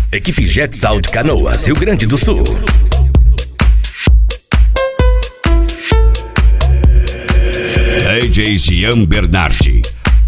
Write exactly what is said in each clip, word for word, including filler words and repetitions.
Equipe Jetsal de Canoas, Rio Grande do Sul. D J Jean Bernardi.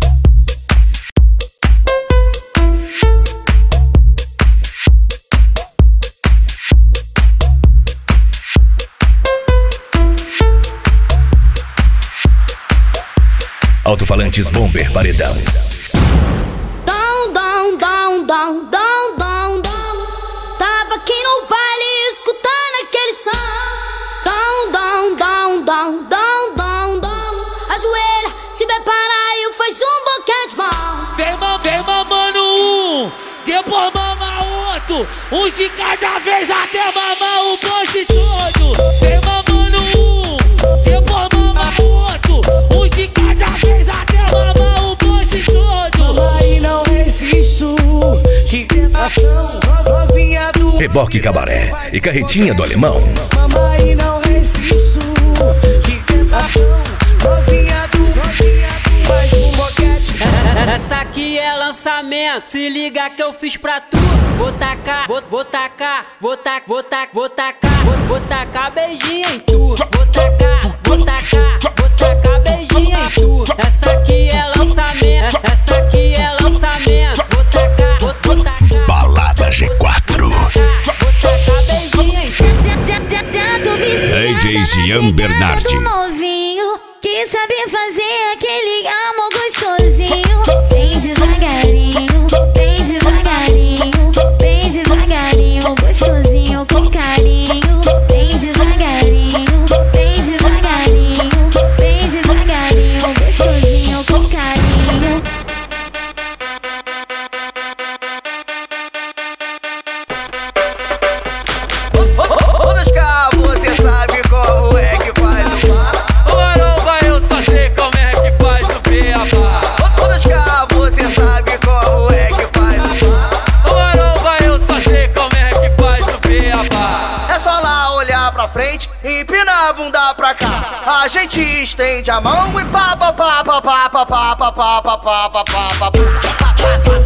Alto-falantes Bomber Paredão. Dom, dom, dom, dom, dom, dom, dom. Tava aqui no baile escutando aquele som. Dom, dom, dom, dom, dom, dom, dom. Ajoelha, se prepara e faz um boquete bom. Vem, mam, vem mamando um, depois mama outro. Um de cada vez até mamar o bonde todo. Vem mamando um, depois mama outro. Um de cada vez até mamar o bonde todo. Mamãe, não resisto, que tentação, novinha do Reboque Cabaré e Carretinha do Alemão. Mamãe, não resisto, que tentação, novinha do, novinha do, mais um boquete. Essa aqui é lançamento, se liga que eu fiz pra tu. Vou tacar, vou, vou tacar, vou tacar, vou tacar, vou tacar, vou, vou tacar beijinho em tu. Vou tacar, vou tacar, vou tacar beijinho em tu. Essa aqui é lançamento, essa aqui é lançamento. Vou tacar, vou, vou tacar. Balada G quatro. Vou tacar beijinho em tu. D J Jean Bernardi. Novinho que sabe fazer aquele amor gostosinho. Bem devagarinho, bem devagarinho, bem devagarinho, gostosinho com carinho. Bem devagarinho, bem devagarinho, bem devagarinho, gostosinho com carinho. Ô, nos carros, você sabe como é que faz o bar? Maromba, eu só sei como é que faz o beabá. Ô, nos carros, você sabe como é que faz o bar? Maromba, eu só sei como é que faz o beabá. É só lá olhar pra frente e empinar a bunda pra cá. A gente estende a mão e pá pá pá pá pá pá pá pá pá pá pá pá pá pá.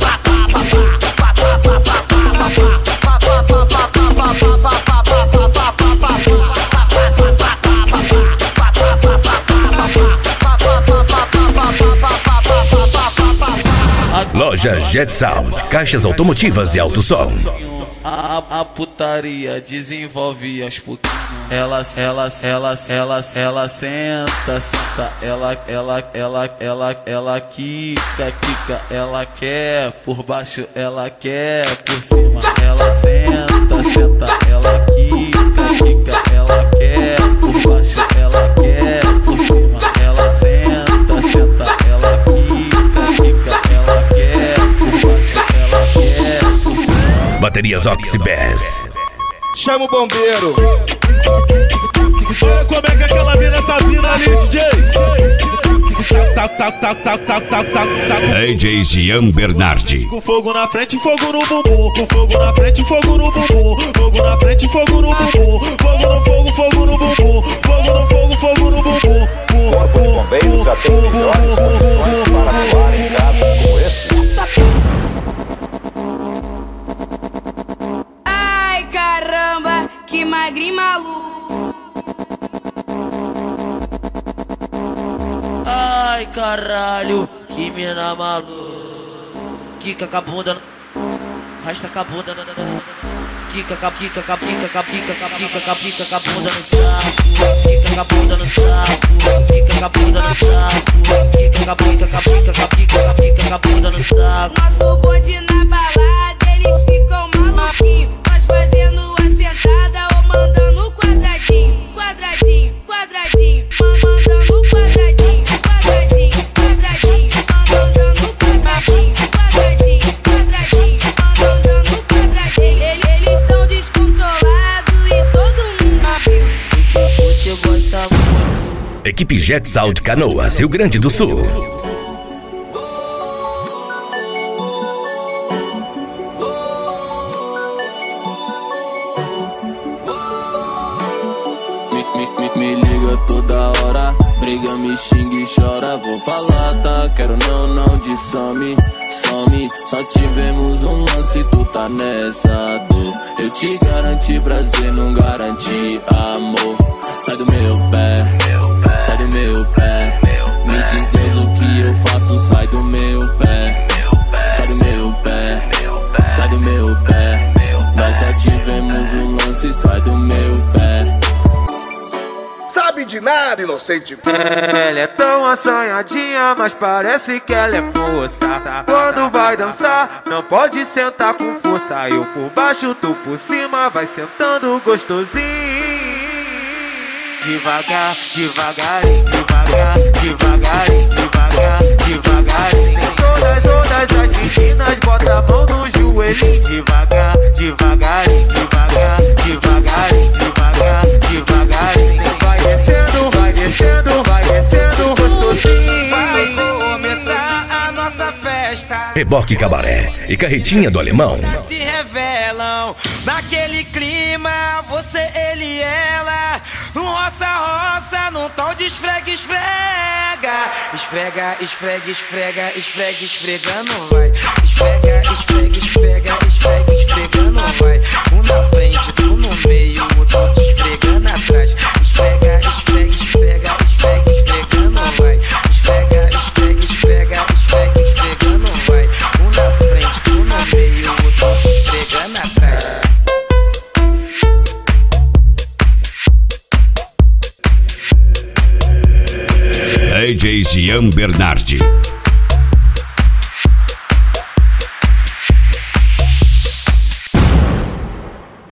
Loja Jetsal, caixas automotivas e alto som. A, a, a putaria desenvolve aos pouquinhos. Ela, ela, ela, ela, ela senta, senta. Ela, ela, ela, ela, ela quica, quica. Ela quer por baixo, ela quer por cima. Ela senta, senta. Ela quica, quica. Ela quer por baixo, ela quer por cima. Ela senta, senta. Ela quica, quica. Ela quer por baixo, ela quer por cima. Baterias Oxybes. Chama o bombeiro. Olha como é que aquela mina tá vindo ali, D J. Tá, tá, tá, tá, tá, tá, tá, tá. D J Jean Bernardi. Com fogo na frente, fogo no bumbum. Com fogo na frente, fogo no bumbum. Fogo na frente, fogo no bumbum. Fogo no fogo, fogo no bumbum. Fogo no fogo, fogo no bumbum. Corpo de Bombeiros já tem melhores condições para atuar em casos como esse. Ai, caramba, que magrinho maluco. Ai, caralho, que mina maluca. Quica com a bunda, rasta com a bunda. Quica com a pica, com a pica, com a pica, com a pica, com a pica, com a bunda no saco. Quica com a bunda no saco. Quica com a bunda no saco. Quica com a pica, com a pica, com a pica, com a pica, com a bunda no saco. Nosso bonde na balada, eles ficam maluquinhos. Nós fazendo a sentada ou mandando quadradinho. Quadradinho, quadradinho, mandando quadradinho. Quadradinho, quadradinho, mandando quadradinho. Quadradinho, quadradinho, mandando quadradinho. Eles estão descontrolados e todo mundo viu. Você gosta muito. Equipe Jetsal de Canoas, Rio Grande do Sul. Me, me, me liga toda hora, nega me xinga e chora, vou falar, tá? Quero não, não de some, some. Só tivemos um lance, tu tá nessa dor. Eu te garanti prazer, não garanti amor. Sai do meu pé, sai do meu pé. Me diz Deus o que eu faço, sai do meu pé. Sai do meu pé, sai do meu pé. Nós só tivemos um lance, sai do meu pé. Sabe de nada, inocente. Ela é tão assanhadinha, mas parece que ela é moça. Quando vai dançar, não pode sentar com força. Eu por baixo, tu por cima, vai sentando gostosinho. Devagar, devagarinho, devagar, devagarinho, devagar, devagarinho. Todas, todas as meninas, bota a mão no joelhinho. Devagar, devagarinho, devagar, devagarinho, devagar, devagarinho. Vai descendo, vai descendo, vai descendo, gostosinho. Vai começar a nossa festa. Reboque Cabaré e Carretinha do Alemão. Se revelam naquele clima, você, ele e ela. No roça-roça, num tal de esfrega, esfrega. Esfrega, esfrega, esfrega, esfrega, esfregando, vai. Esfrega, esfrega, esfrega, esfrega, esfregando, vai. Um na frente, tu no meio, o outro te esfregando atrás. Esfrega, esfrega, esfrega, esfrega, esfregando, vai. Esfrega, esfrega, esfrega, esfrega, esfregando, vai. Um na frente, tu no meio, o outro te esfregando atrás. D J Jean Bernardi.